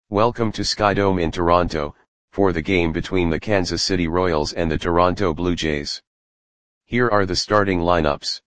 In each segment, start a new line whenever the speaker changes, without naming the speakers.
Welcome to Skydome in Toronto, for the game between the Kansas City Royals and the Toronto Blue Jays. Here are the starting lineups.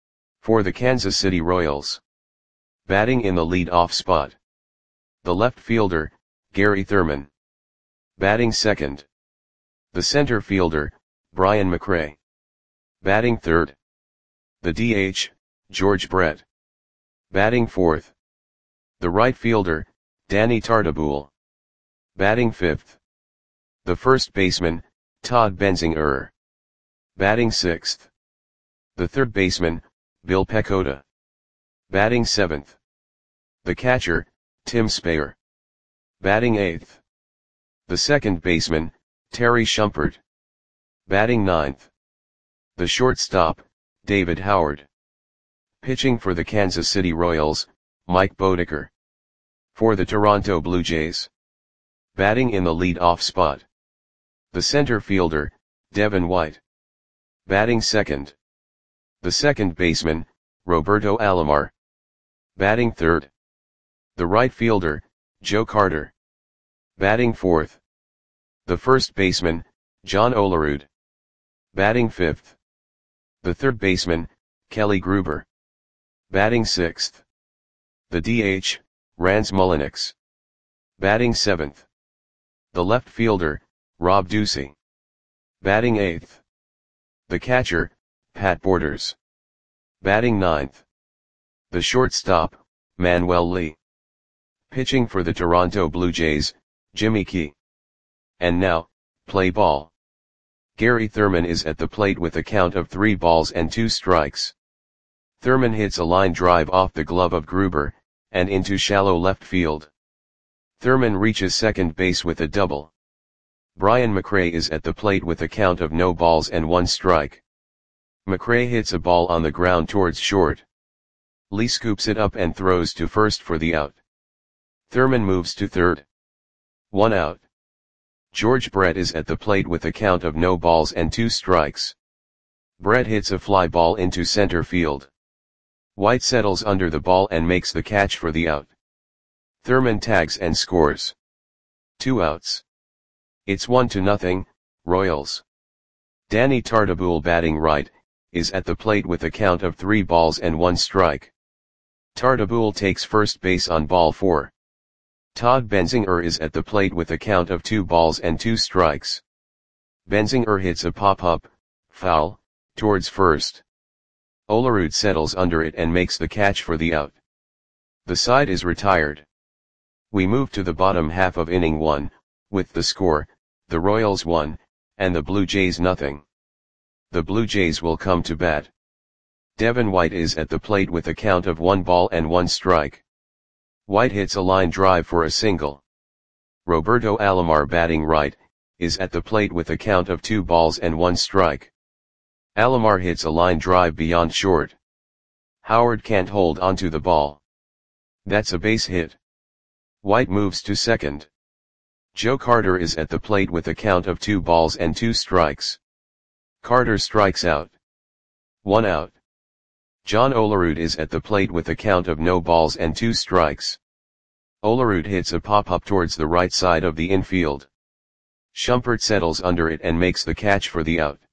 For the Kansas City Royals. Batting in the lead-off spot. The left fielder, Gary Thurman. Batting second. The center fielder, Brian McRae. Batting third. The DH, George Brett. Batting fourth. The right fielder, Danny Tartabull. Batting fifth. The first baseman, Todd Benzinger. Batting sixth. The third baseman, Bill Pecota. Batting seventh. The catcher, Tim Speyer. Batting eighth. The second baseman, Terry Shumpert. Batting ninth. The shortstop, David Howard. Pitching for the Kansas City Royals, Mike Boddicker. For the Toronto Blue Jays. Batting in the lead-off spot. The center fielder, Devin White. Batting second. The second baseman, Roberto Alomar. Batting third. The right fielder, Joe Carter. Batting fourth. The first baseman, John Olerud. Batting fifth. The third baseman, Kelly Gruber. Batting sixth. The DH, Rance Mulliniks. Batting seventh. The left fielder, Rob Ducey. Batting eighth. The catcher, Pat Borders. Batting ninth. The shortstop, Manuel Lee. Pitching for the Toronto Blue Jays, Jimmy Key. And now, play ball. Gary Thurman is at the plate with a count of 3 balls and 2 strikes. Thurman hits a line drive off the glove of Gruber, and into shallow left field. Thurman reaches second base with a double. Brian McRae is at the plate with a count of no balls and 1 strike. McRae hits a ball on the ground towards short. Lee scoops it up and throws to first for the out. Thurman moves to third. 1 out. George Brett is at the plate with a count of no balls and 2 strikes. Brett hits a fly ball into center field. White settles under the ball and makes the catch for the out. Thurman tags and scores. 2 outs. It's 1-0, Royals. Danny Tartabull, batting right, is at the plate with a count of 3 balls and 1 strike. Tartabull takes first base on ball 4. Todd Benzinger is at the plate with a count of 2 balls and 2 strikes. Benzinger hits a pop-up, foul, towards first. Olerud settles under it and makes the catch for the out. The side is retired. We move to the bottom half of inning 1, with the score, the Royals 1, and the Blue Jays 0. The Blue Jays will come to bat. Devin White is at the plate with a count of 1 ball and 1 strike. White hits a line drive for a single. Roberto Alomar, batting right, is at the plate with a count of 2 balls and 1 strike. Alomar hits a line drive beyond short. Howard can't hold onto the ball. That's a base hit. White moves to second. Joe Carter is at the plate with a count of 2 balls and 2 strikes. Carter strikes out. 1 out. John Olerud is at the plate with a count of no balls and 2 strikes. Olerud hits a pop-up towards the right side of the infield. Shumpert settles under it and makes the catch for the out.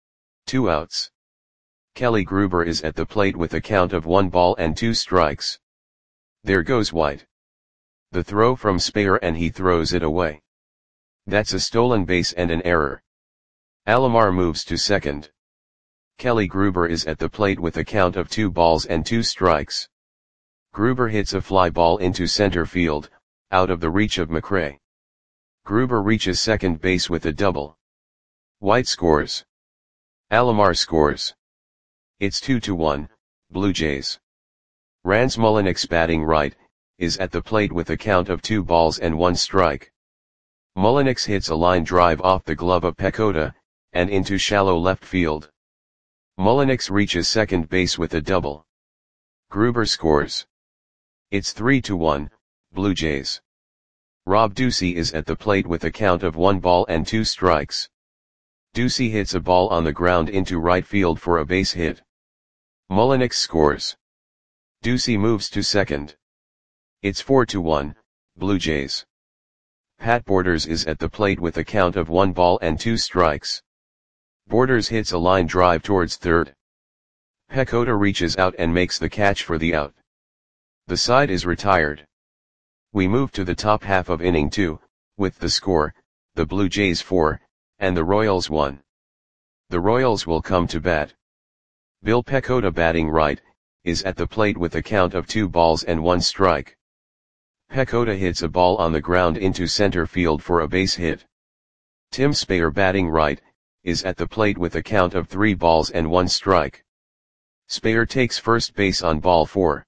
2 outs. Kelly Gruber is at the plate with a count of 1 ball and 2 strikes. There goes White. The throw from Speyer and he throws it away. That's a stolen base and an error. Alomar moves to second. Kelly Gruber is at the plate with a count of 2 balls and 2 strikes. Gruber hits a fly ball into center field, out of the reach of McRae. Gruber reaches second base with a double. White scores. Alomar scores. It's 2-1, Blue Jays. Rance Mulliniks, batting right, is at the plate with a count of 2 balls and 1 strike. Mulliniks hits a line drive off the glove of Pecota, and into shallow left field. Mulliniks reaches second base with a double. Gruber scores. It's 3-1, Blue Jays. Rob Ducey is at the plate with a count of 1 ball and 2 strikes. Ducey hits a ball on the ground into right field for a base hit. Mulliniks scores. Ducey moves to second. It's 4-1, Blue Jays. Pat Borders is at the plate with a count of 1 ball and 2 strikes. Borders hits a line drive towards third. Pecota reaches out and makes the catch for the out. The side is retired. We move to the top half of inning 2, with the score, the Blue Jays 4, and the Royals 1. The Royals will come to bat. Bill Pecota, batting right, is at the plate with a count of 2 balls and 1 strike. Pecota hits a ball on the ground into center field for a base hit. Tim Speyer, batting right, is at the plate with a count of 3 balls and 1 strike. Speyer takes first base on ball 4.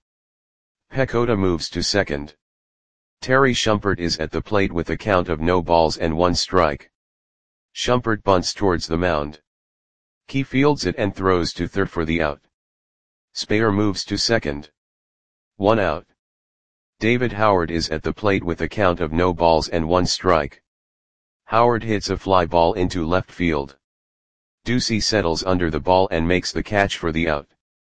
Pecota moves to second. Terry Shumpert is at the plate with a count of no balls and 1 strike. Shumpert bunts towards the mound. Key fields it and throws to third for the out. Speyer moves to second. 1 out. David Howard is at the plate with a count of no balls and 1 strike. Howard hits a fly ball into left field. Ducey settles under the ball and makes the catch for the out.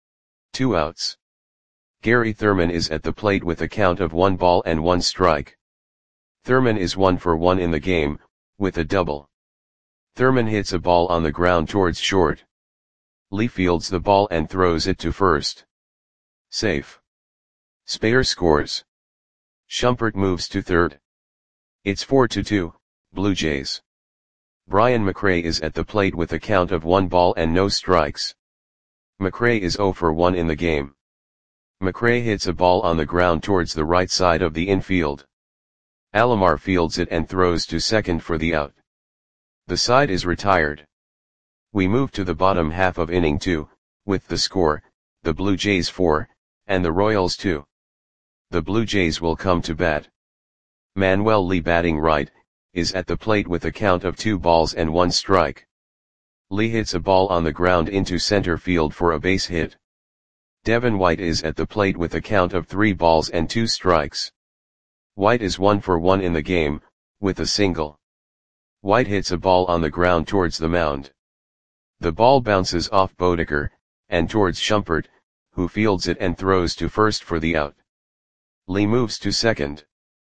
2 outs. Gary Thurman is at the plate with a count of 1 ball and 1 strike. Thurman is 1 for 1 in the game, with a double. Thurman hits a ball on the ground towards short. Lee fields the ball and throws it to first. Safe. Speyer scores. Shumpert moves to third. It's 4-2, Blue Jays. Brian McRae is at the plate with a count of 1 ball and no strikes. McRae is 0 for 1 in the game. McRae hits a ball on the ground towards the right side of the infield. Alomar fields it and throws to second for the out. The side is retired. We move to the bottom half of inning 2, with the score, the Blue Jays 4, and the Royals 2. The Blue Jays will come to bat. Manuel Lee, batting right, is at the plate with a count of 2 balls and 1 strike. Lee hits a ball on the ground into center field for a base hit. Devin White is at the plate with a count of 3 balls and 2 strikes. White is 1 for 1 in the game, with a single. White hits a ball on the ground towards the mound. The ball bounces off Bodeker, and towards Shumpert, who fields it and throws to first for the out. Lee moves to second.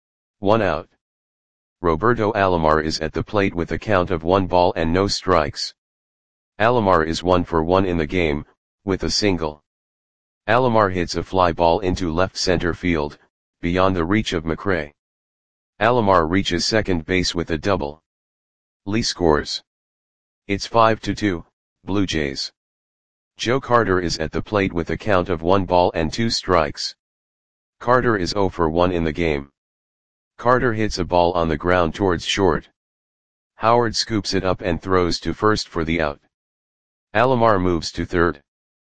1 out. Roberto Alomar is at the plate with a count of 1 ball and no strikes. Alomar is 1 for 1 in the game, with a single. Alomar hits a fly ball into left center field, beyond the reach of McRae. Alomar reaches second base with a double. Lee scores. It's 5-2, Blue Jays. Joe Carter is at the plate with a count of 1 ball and 2 strikes. Carter is 0 for 1 in the game. Carter hits a ball on the ground towards short. Howard scoops it up and throws to first for the out. Alomar moves to third.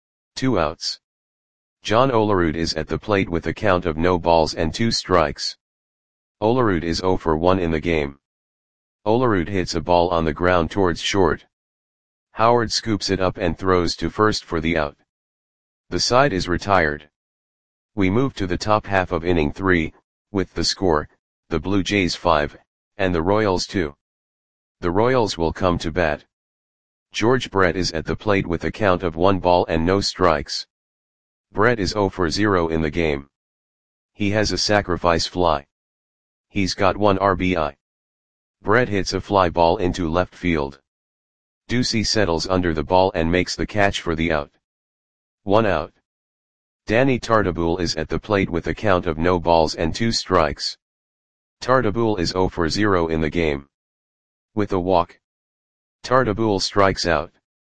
2 outs. John Olerud is at the plate with a count of no balls and 2 strikes. Olerud is 0 for 1 in the game. Olerud hits a ball on the ground towards short. Howard scoops it up and throws to first for the out. The side is retired. We move to the top half of inning 3, with the score, the Blue Jays 5, and the Royals 2. The Royals will come to bat. George Brett is at the plate with a count of 1 ball and no strikes. Brett is 0 for 0 in the game. He has a sacrifice fly. He's got 1 RBI. Brett hits a fly ball into left field. Ducey settles under the ball and makes the catch for the out. 1 out. Danny Tartabull is at the plate with a count of no balls and 2 strikes. Tartabull is 0 for 0 in the game. With a walk. Tartabull strikes out.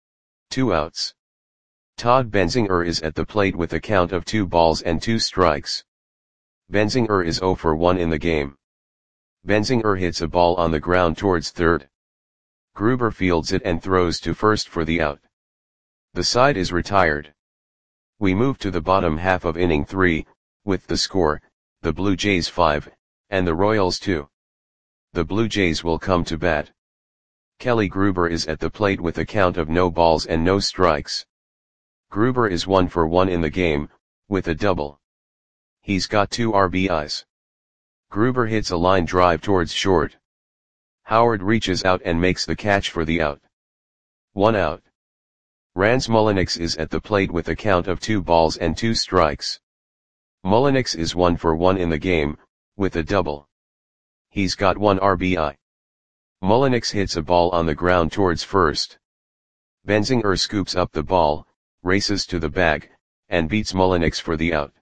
2 outs. Todd Benzinger is at the plate with a count of 2 balls and 2 strikes. Benzinger is 0 for 1 in the game. Benzinger hits a ball on the ground towards third. Gruber fields it and throws to first for the out. The side is retired. We move to the bottom half of inning 3, with the score, the Blue Jays 5, and the Royals 2. The Blue Jays will come to bat. Kelly Gruber is at the plate with a count of no balls and no strikes. Gruber is 1 for 1 in the game, with a double. He's got 2 RBIs. Gruber hits a line drive towards short. Howard reaches out and makes the catch for the out. 1 out. Rans Mulliniks is at the plate with a count of 2 balls and 2 strikes. Mulliniks is 1 for 1 in the game, with a double. He's got 1 RBI. Mullenix hits a ball on the ground towards first. Benzinger scoops up the ball, races to the bag, and beats Mullenix for the out.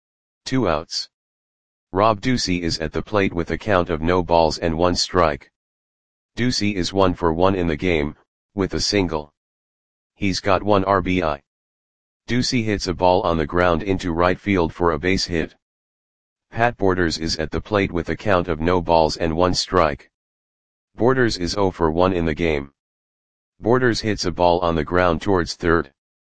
2 outs. Rob Ducey is at the plate with a count of no balls and 1 strike. Ducey is 1 for 1 in the game, with a single. He's got 1 RBI. Ducey hits a ball on the ground into right field for a base hit. Pat Borders is at the plate with a count of no balls and 1 strike. Borders is 0 for 1 in the game. Borders hits a ball on the ground towards third.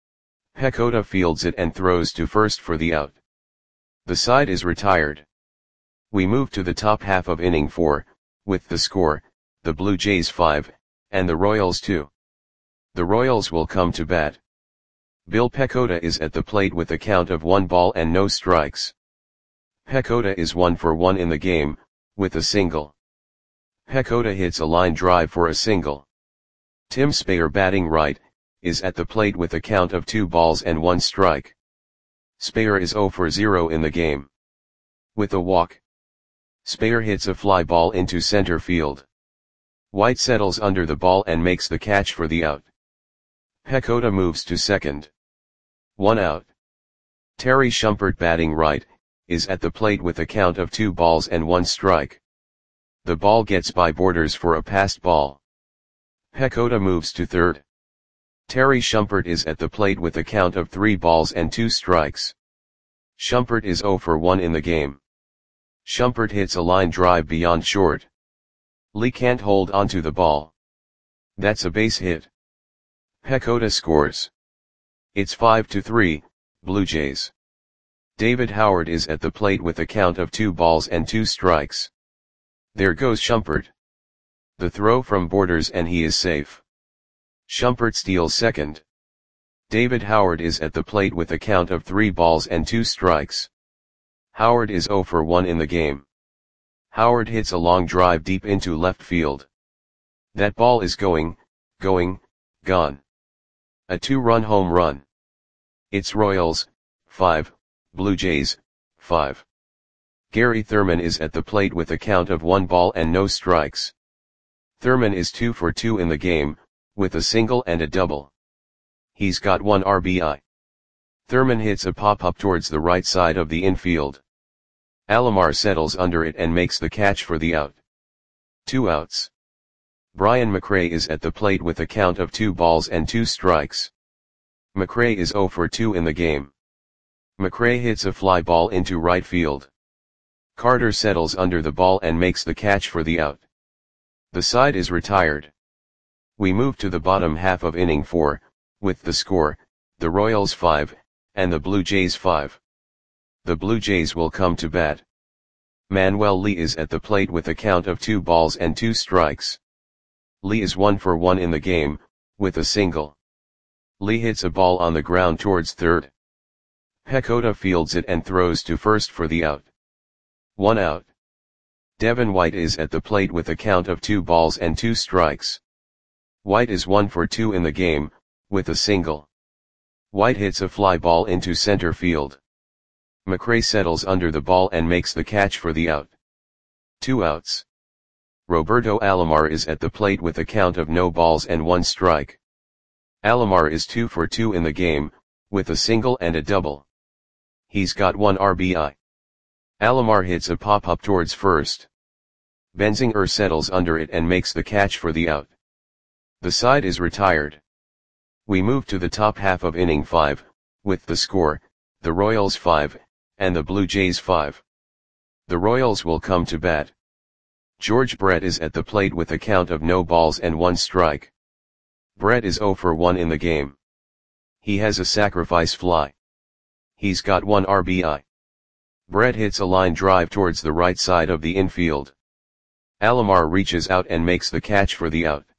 Pecota fields it and throws to first for the out. The side is retired. We move to the top half of inning 4, with the score, the Blue Jays 5, and the Royals 2. The Royals will come to bat. Bill Pecota is at the plate with a count of 1 ball and no strikes. Pecota is 1 for 1 in the game, with a single. Pecota hits a line drive for a single. Tim Speyer, batting right, is at the plate with a count of 2 balls and 1 strike. Speyer is 0 for 0 in the game. With a walk. Speyer hits a fly ball into center field. White settles under the ball and makes the catch for the out. Pecota moves to second. 1 out. Terry Shumpert, batting right, is at the plate with a count of 2 balls and 1 strike. The ball gets by Borders for a passed ball. Pecota moves to third. Terry Shumpert is at the plate with a count of 3 balls and 2 strikes. Shumpert is 0 for 1 in the game. Shumpert hits a line drive beyond short. Lee can't hold onto the ball. That's a base hit. Pecota scores. It's 5-3, Blue Jays. David Howard is at the plate with a count of 2 balls and 2 strikes. There goes Shumpert. The throw from Borders and he is safe. Shumpert steals second. David Howard is at the plate with a count of 3 balls and 2 strikes. Howard is 0 for 1 in the game. Howard hits a long drive deep into left field. That ball is going, gone. A 2-run home run. It's Royals, 5, Blue Jays, 5. Gary Thurman is at the plate with a count of 1 ball and no strikes. Thurman is 2 for 2 in the game, with a single and a double. He's got 1 RBI. Thurman hits a pop-up towards the right side of the infield. Alomar settles under it and makes the catch for the out. 2 outs. Brian McRae is at the plate with a count of 2 balls and 2 strikes. McRae is 0 for 2 in the game. McRae hits a fly ball into right field. Carter settles under the ball and makes the catch for the out. The side is retired. We move to the bottom half of inning 4, with the score, the Royals 5, and the Blue Jays 5. The Blue Jays will come to bat. Manuel Lee is at the plate with a count of 2 balls and 2 strikes. Lee is 1 for 1 in the game, with a single. Lee hits a ball on the ground towards third. Pecota fields it and throws to first for the out. 1 out. Devin White is at the plate with a count of 2 balls and 2 strikes. White is 1 for 2 in the game, with a single. White hits a fly ball into center field. McRae settles under the ball and makes the catch for the out. 2 outs. Roberto Alomar is at the plate with a count of no balls and 1 strike. Alomar is 2 for 2 in the game, with a single and a double. He's got 1 RBI. Alomar hits a pop-up towards first. Benzinger settles under it and makes the catch for the out. The side is retired. We move to the top half of inning 5, with the score, the Royals 5, and the Blue Jays 5. The Royals will come to bat. George Brett is at the plate with a count of no balls and 1 strike. Brett is 0 for 1 in the game. He has a sacrifice fly. He's got 1 RBI. Brett hits a line drive towards the right side of the infield. Alomar reaches out and makes the catch for the out.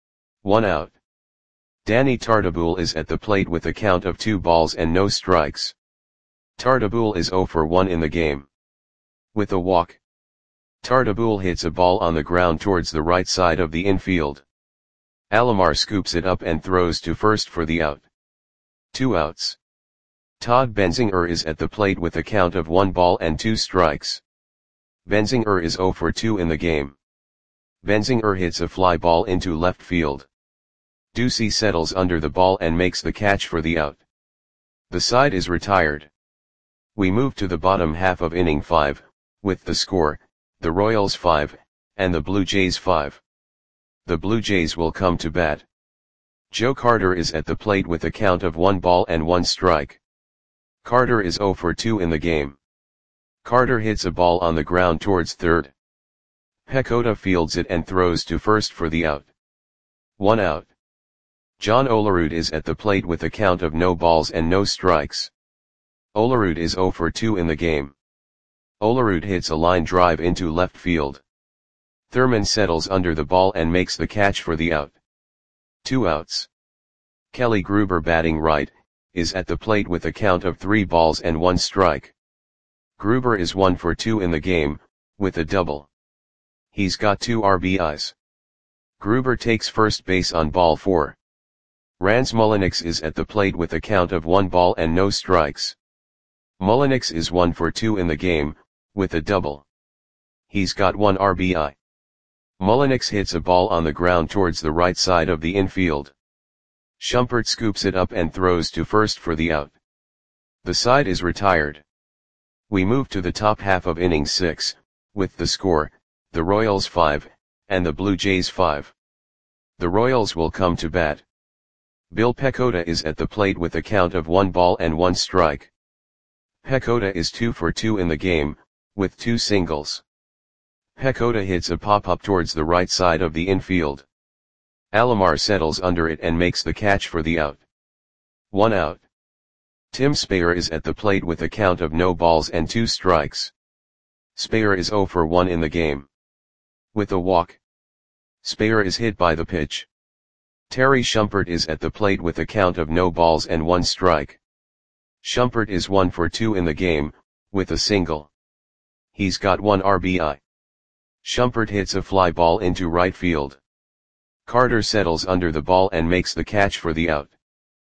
1 out. Danny Tartabull is at the plate with a count of 2 balls and no strikes. Tartabull is 0 for 1 in the game. With a walk. Tartabull hits a ball on the ground towards the right side of the infield. Alomar scoops it up and throws to first for the out. 2 outs. Todd Benzinger is at the plate with a count of 1 ball and 2 strikes. Benzinger is 0 for 2 in the game. Benzinger hits a fly ball into left field. Ducey settles under the ball and makes the catch for the out. The side is retired. We move to the bottom half of inning 5, with the score, the Royals 5, and the Blue Jays 5. The Blue Jays will come to bat. Joe Carter is at the plate with a count of 1 ball and 1 strike. Carter is 0 for 2 in the game. Carter hits a ball on the ground towards third. Pecota fields it and throws to first for the out. 1 out. John Olerud is at the plate with a count of no balls and no strikes. Olerud is 0 for 2 in the game. Olerud hits a line drive into left field. Thurman settles under the ball and makes the catch for the out. 2 outs. Kelly Gruber, batting right, is at the plate with a count of 3 balls and 1 strike. Gruber is 1 for 2 in the game, with a double. He's got 2 RBIs. Gruber takes first base on ball 4. Rans Mulliniks is at the plate with a count of 1 ball and no strikes. Mulliniks is 1 for 2 in the game, with a double. He's got 1 RBI. Mulliniks hits a ball on the ground towards the right side of the infield. Shumpert scoops it up and throws to first for the out. The side is retired. We move to the top half of inning 6, with the score, the Royals 5, and the Blue Jays 5. The Royals will come to bat. Bill Pecota is at the plate with a count of 1 ball and 1 strike. Pecota is 2 for 2 in the game, with 2 singles. Pecota hits a pop-up towards the right side of the infield. Alomar settles under it and makes the catch for the out. 1 out. Tim Speyer is at the plate with a count of no balls and 2 strikes. Speyer is 0 for 1 in the game. With a walk. Speyer is hit by the pitch. Terry Shumpert is at the plate with a count of no balls and 1 strike. Shumpert is 1 for 2 in the game, with a single. He's got 1 RBI. Shumpert hits a fly ball into right field. Carter settles under the ball and makes the catch for the out.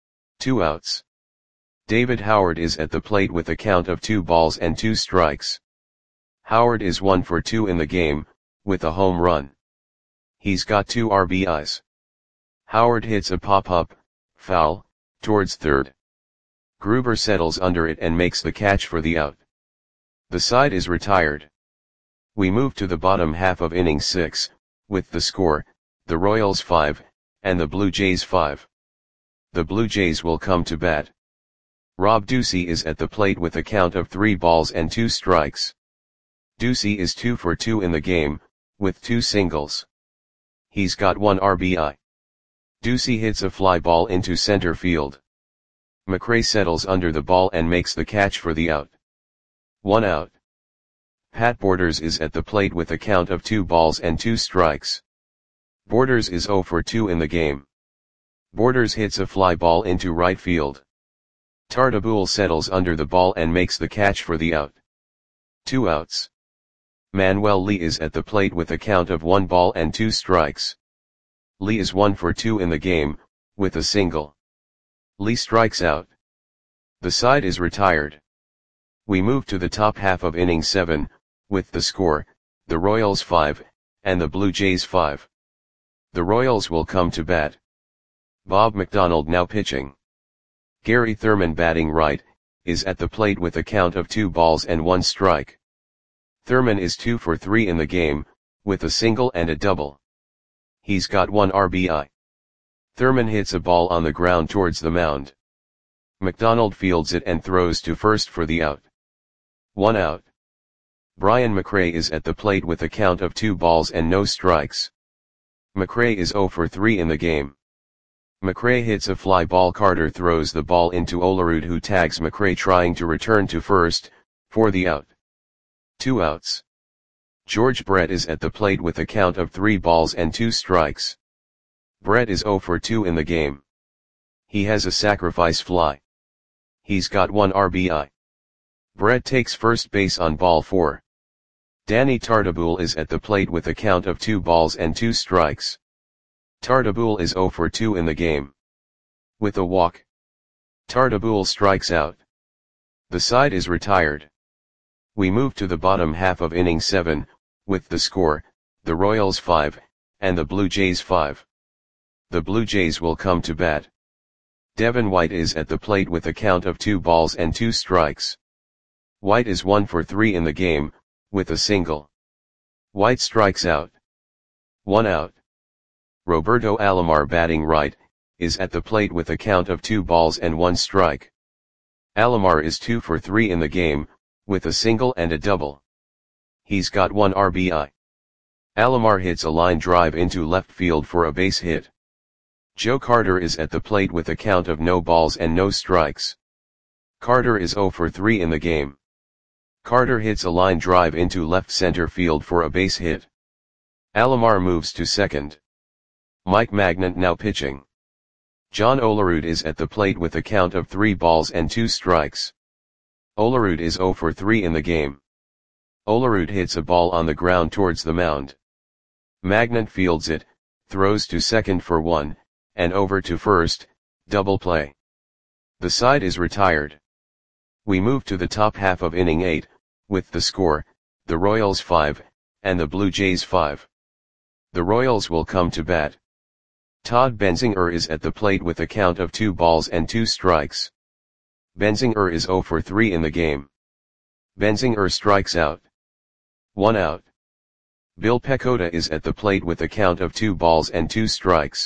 2 outs. David Howard is at the plate with a count of 2 balls and 2 strikes. Howard is 1 for 2 in the game, with a home run. He's got 2 RBIs. Howard hits a pop-up, foul, towards third. Gruber settles under it and makes the catch for the out. The side is retired. We move to the bottom half of inning 6, with the score, the Royals 5, and the Blue Jays 5. The Blue Jays will come to bat. Rob Ducey is at the plate with a count of 3 balls and 2 strikes. Ducey is 2 for 2 in the game, with 2 singles. He's got 1 RBI. Ducey hits a fly ball into center field. McRae settles under the ball and makes the catch for the out. 1 out. Pat Borders is at the plate with a count of 2 balls and 2 strikes. Borders is 0 for 2 in the game. Borders hits a fly ball into right field. Tartabull settles under the ball and makes the catch for the out. 2 outs. Manuel Lee is at the plate with a count of 1 ball and 2 strikes. Lee is 1 for 2 in the game, with a single. Lee strikes out. The side is retired. We move to the top half of inning 7, with the score, the Royals 5, and the Blue Jays 5. The Royals will come to bat. Bob McDonald now pitching. Gary Thurman, batting right, is at the plate with a count of 2 balls and 1 strike. Thurman is 2 for 3 in the game, with a single and a double. He's got 1 RBI. Thurman hits a ball on the ground towards the mound. McDonald fields it and throws to first for the out. 1 out. Brian McRae is at the plate with a count of 2 balls and no strikes. McRae is 0 for 3 in the game. McRae hits a fly ball. Carter throws the ball into Olerud, who tags McRae trying to return to first, for the out. 2 outs. George Brett is at the plate with a count of 3 balls and 2 strikes. Brett is 0 for 2 in the game. He has a sacrifice fly. He's got 1 RBI. Brett takes first base on ball 4. Danny Tartabull is at the plate with a count of 2 balls and 2 strikes. Tartabull is 0 for 2 in the game. With a walk. Tartabull strikes out. The side is retired. We move to the bottom half of inning 7, with the score, the Royals 5, and the Blue Jays 5. The Blue Jays will come to bat. Devin White is at the plate with a count of 2 balls and 2 strikes. White is 1 for 3 in the game, with a single. White strikes out. 1 out. Roberto Alomar, batting right, is at the plate with a count of 2 balls and 1 strike. Alomar is 2 for 3 in the game, with a single and a double. He's got 1 RBI. Alomar hits a line drive into left field for a base hit. Joe Carter is at the plate with a count of no balls and no strikes. Carter is 0 for 3 in the game. Carter hits a line drive into left center field for a base hit. Alomar moves to second. Mike Magnant now pitching. John Olerud is at the plate with a count of 3 balls and 2 strikes. Olerud is 0 for 3 in the game. Olerud hits a ball on the ground towards the mound. Magnant fields it, throws to second for 1, and over to first, double play. The side is retired. We move to the top half of inning 8, with the score, the Royals 5, and the Blue Jays 5. The Royals will come to bat. Todd Benzinger is at the plate with a count of 2 balls and 2 strikes. Benzinger is 0 for 3 in the game. Benzinger strikes out. 1 out. Bill Pecota is at the plate with a count of 2 balls and 2 strikes.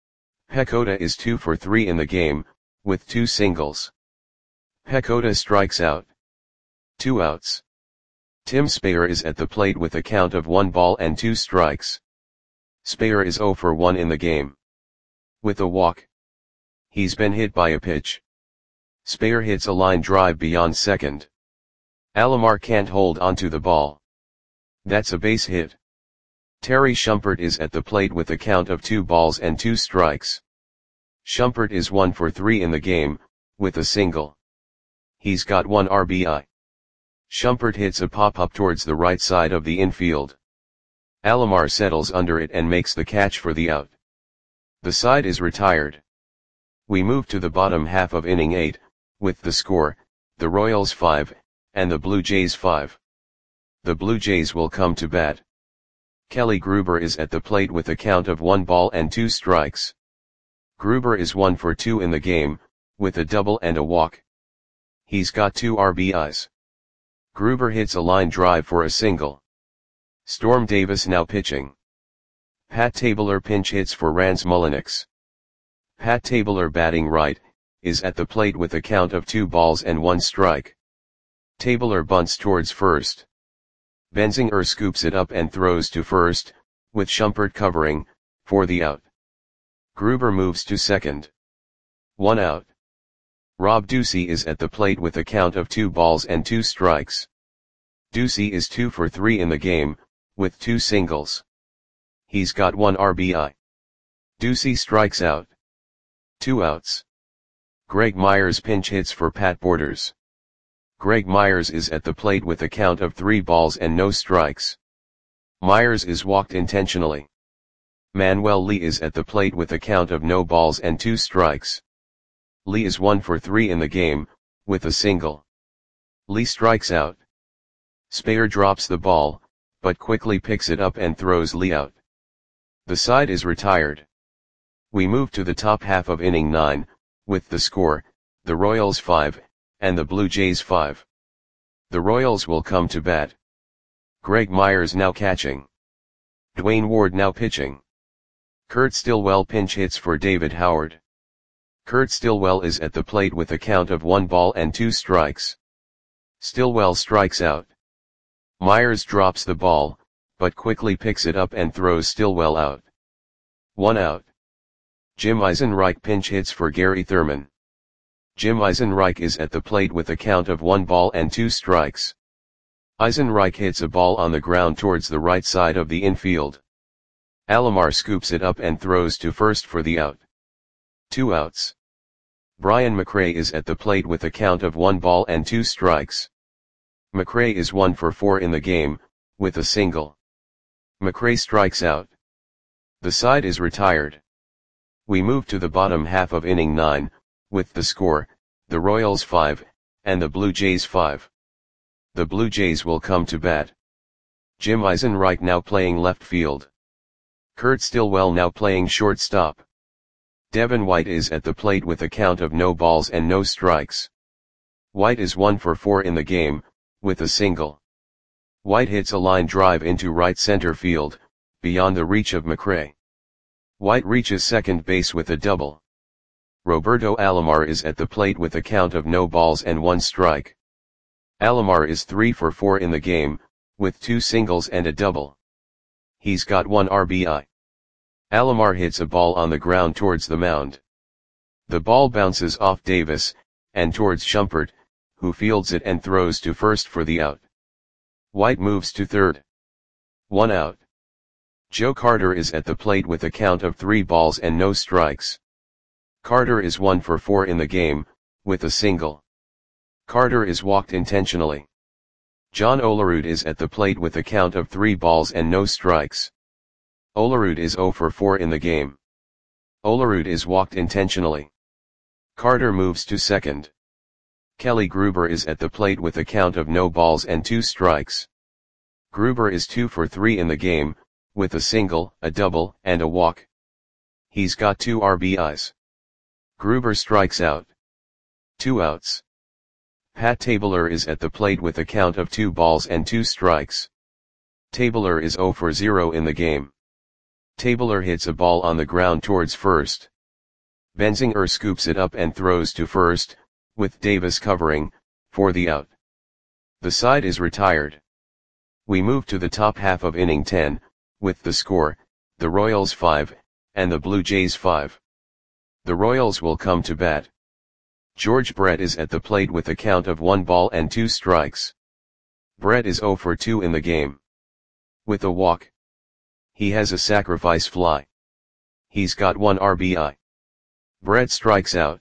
Pecota is 2 for 3 in the game, with 2 singles. Pecota strikes out. 2 outs. Tim Speyer is at the plate with a count of 1 ball and 2 strikes. Speyer is 0 for 1 in the game. With a walk. He's been hit by a pitch. Speyer hits a line drive beyond second. Alomar can't hold onto the ball. That's a base hit. Terry Shumpert is at the plate with a count of 2 balls and 2 strikes. Shumpert is 1 for 3 in the game, with a single. He's got 1 RBI. Shumpert hits a pop-up towards the right side of the infield. Alomar settles under it and makes the catch for the out. The side is retired. We move to the bottom half of inning 8, with the score, the Royals 5, and the Blue Jays 5. The Blue Jays will come to bat. Kelly Gruber is at the plate with a count of 1 ball and 2 strikes. Gruber is 1 for 2 in the game, with a double and a walk. He's got 2 RBIs. Gruber hits a line drive for a single. Storm Davis now pitching. Pat Tabler pinch hits for Rans Mulliniks. Pat Tabler, batting right, is at the plate with a count of 2 balls and 1 strike. Tabler bunts towards first. Benzinger scoops it up and throws to first, with Shumpert covering, for the out. Gruber moves to second. 1 out. Rob Ducey is at the plate with a count of 2 balls and 2 strikes. Ducey is 2 for 3 in the game, with 2 singles. He's got 1 RBI. Ducey strikes out. 2 outs. Greg Myers pinch hits for Pat Borders. Greg Myers is at the plate with a count of 3 balls and no strikes. Myers is walked intentionally. Manuel Lee is at the plate with a count of no balls and 2 strikes. Lee is 1 for 3 in the game, with a single. Lee strikes out. Speyer drops the ball, but quickly picks it up and throws Lee out. The side is retired. We move to the top half of inning 9, with the score, the Royals 5, and the Blue Jays 5. The Royals will come to bat. Greg Myers now catching. Dwayne Ward now pitching. Kurt Stillwell pinch hits for David Howard. Kurt Stillwell is at the plate with a count of 1 ball and 2 strikes. Stillwell strikes out. Myers drops the ball, but quickly picks it up and throws Stillwell out. 1 out. Jim Eisenreich pinch hits for Gary Thurman. Jim Eisenreich is at the plate with a count of 1 ball and 2 strikes. Eisenreich hits a ball on the ground towards the right side of the infield. Alomar scoops it up and throws to first for the out. 2 outs. Brian McRae is at the plate with a count of 1 ball and 2 strikes. McRae is 1 for 4 in the game, with a single. McRae strikes out. The side is retired. We move to the bottom half of inning 9, with the score, the Royals 5, and the Blue Jays 5. the Blue Jays will come to bat. Jim Eisenreich now playing left field. Kurt Stillwell now playing shortstop. Devin White is at the plate with a count of no balls and no strikes. White is 1 for 4 in the game, with a single. White hits a line drive into right center field, beyond the reach of McRae. White reaches second base with a double. Roberto Alomar is at the plate with a count of no balls and 1 strike. Alomar is 3 for 4 in the game, with 2 singles and a double. He's got 1 RBI. Alomar hits a ball on the ground towards the mound. The ball bounces off Davis, and towards Shumpert, who fields it and throws to first for the out. White moves to third. 1 out. Joe Carter is at the plate with a count of 3 balls and no strikes. Carter is 1 for 4 in the game, with a single. Carter is walked intentionally. John Olerud is at the plate with a count of 3 balls and no strikes. Olerud is 0 for 4 in the game. Olerud is walked intentionally. Carter moves to second. Kelly Gruber is at the plate with a count of no balls and 2 strikes. Gruber is 2 for 3 in the game, with a single, a double, and a walk. He's got 2 RBIs. Gruber strikes out. 2 outs. Pat Tabler is at the plate with a count of 2 balls and 2 strikes. Tabler is 0 for 0 in the game. Tabler hits a ball on the ground towards first. Benzinger scoops it up and throws to first, with Davis covering, for the out. The side is retired. We move to the top half of inning 10, with the score, the Royals 5, and the Blue Jays 5. The Royals will come to bat. George Brett is at the plate with a count of 1 ball and 2 strikes. Brett is 0 for 2 in the game. With a walk. He has a sacrifice fly. He's got 1 RBI. Brett strikes out.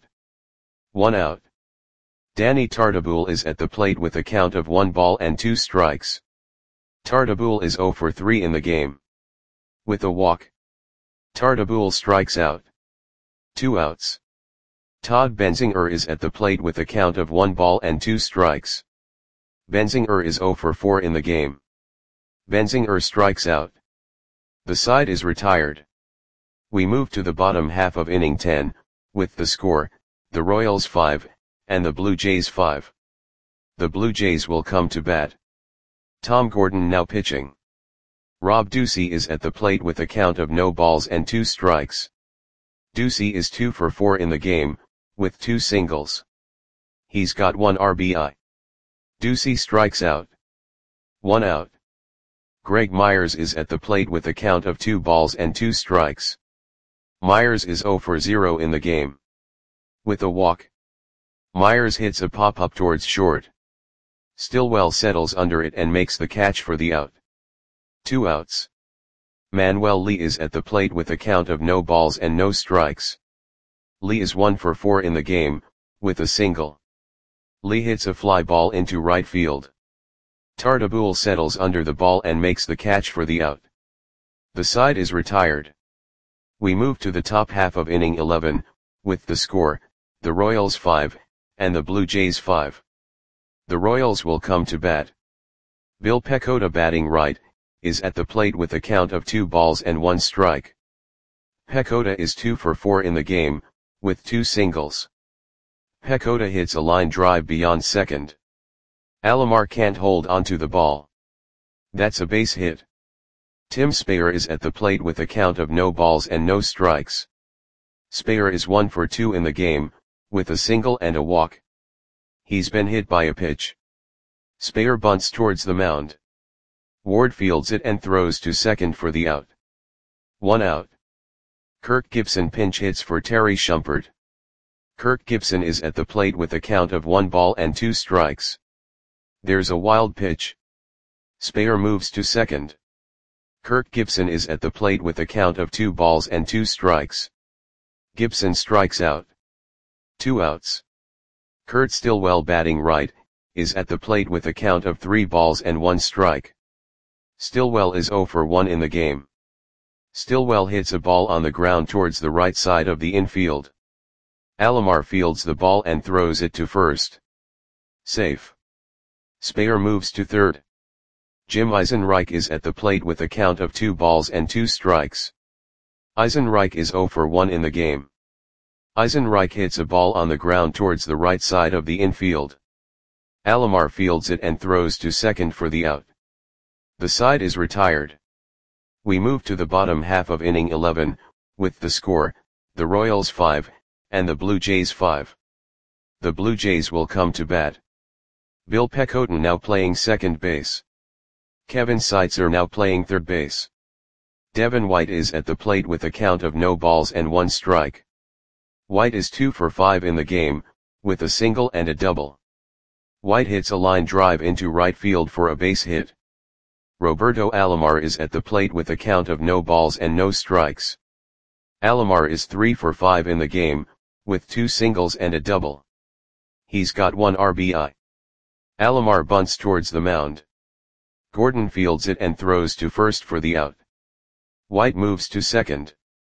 1 out. Danny Tartabull is at the plate with a count of 1 ball and 2 strikes. Tartabull is 0 for 3 in the game. With a walk. Tartabull strikes out. 2 outs. Todd Benzinger is at the plate with a count of 1 ball and 2 strikes. Benzinger is 0 for 4 in the game. Benzinger strikes out. The side is retired. We move to the bottom half of inning 10, with the score, the Royals 5, and the Blue Jays 5. The Blue Jays will come to bat. Tom Gordon now pitching. Rob Ducey is at the plate with a count of no balls and 2 strikes. Ducey is 2 for 4 in the game, with 2 singles. He's got 1 RBI. Ducey strikes out. 1 out. Greg Myers is at the plate with a count of 2 balls and 2 strikes. Myers is 0 for 0 in the game. With a walk. Myers hits a pop-up towards short. Stillwell settles under it and makes the catch for the out. 2 outs. Manuel Lee is at the plate with a count of no balls and no strikes. Lee is 1 for 4 in the game, with a single. Lee hits a fly ball into right field. Tartabull settles under the ball and makes the catch for the out. The side is retired. We move to the top half of inning 11, with the score, the Royals 5, and the Blue Jays 5. The Royals will come to bat. Bill Pecota batting right, is at the plate with a count of 2 balls and 1 strike. Pecota is 2 for 4 in the game, with 2 singles. Pecota hits a line drive beyond second. Alomar can't hold onto the ball. That's a base hit. Tim Speyer is at the plate with a count of no balls and no strikes. Speyer is 1 for 2 in the game, with a single and a walk. He's been hit by a pitch. Speyer bunts towards the mound. Ward fields it and throws to second for the out. 1 out. Kirk Gibson pinch hits for Terry Shumpert. Kirk Gibson is at the plate with a count of 1 ball and 2 strikes. There's a wild pitch. Speyer moves to second. Kirk Gibson is at the plate with a count of 2 balls and 2 strikes. Gibson strikes out. 2 outs. Kurt Stillwell batting right, is at the plate with a count of 3 balls and 1 strike. Stillwell is 0 for 1 in the game. Stillwell hits a ball on the ground towards the right side of the infield. Alomar fields the ball and throws it to first. Safe. Speyer moves to third. Jim Eisenreich is at the plate with a count of 2 balls and 2 strikes. Eisenreich is 0 for 1 in the game. Eisenreich hits a ball on the ground towards the right side of the infield. Alomar fields it and throws to second for the out. The side is retired. We move to the bottom half of inning 11, with the score, the Royals 5, and the Blue Jays 5. The Blue Jays will come to bat. Bill Pecoten now playing second base. Kevin Seitzer now playing third base. Devin White is at the plate with a count of no balls and 1 strike. White is 2 for 5 in the game, with a single and a double. White hits a line drive into right field for a base hit. Roberto Alomar is at the plate with a count of no balls and no strikes. Alomar is 3 for 5 in the game, with 2 singles and a double. He's got 1 RBI. Alomar bunts towards the mound. Gordon fields it and throws to first for the out. White moves to second.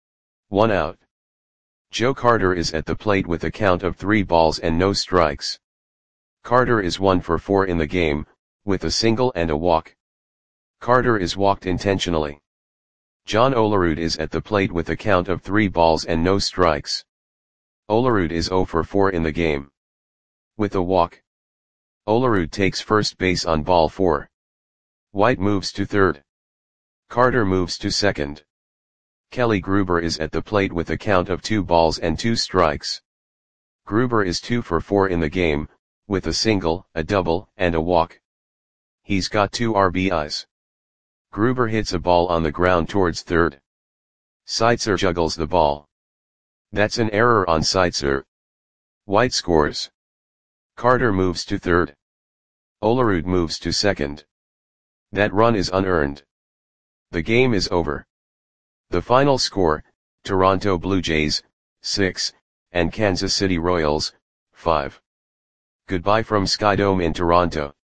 1 out. Joe Carter is at the plate with a count of 3 balls and no strikes. Carter is 1 for 4 in the game, with a single and a walk. Carter is walked intentionally. John Olerud is at the plate with a count of 3 balls and no strikes. Olerud is 0 for 4 in the game. With a walk. Olerud takes first base on ball 4. White moves to third. Carter moves to second. Kelly Gruber is at the plate with a count of 2 balls and 2 strikes. Gruber is 2 for 4 in the game, with a single, a double, and a walk. He's got 2 RBIs. Gruber hits a ball on the ground towards third. Seitzer juggles the ball. That's an error on Seitzer. White scores. Carter moves to third. Olerud moves to second. That run is unearned. The game is over. The final score, Toronto Blue Jays, 6, and Kansas City Royals, 5. Goodbye from Skydome in Toronto.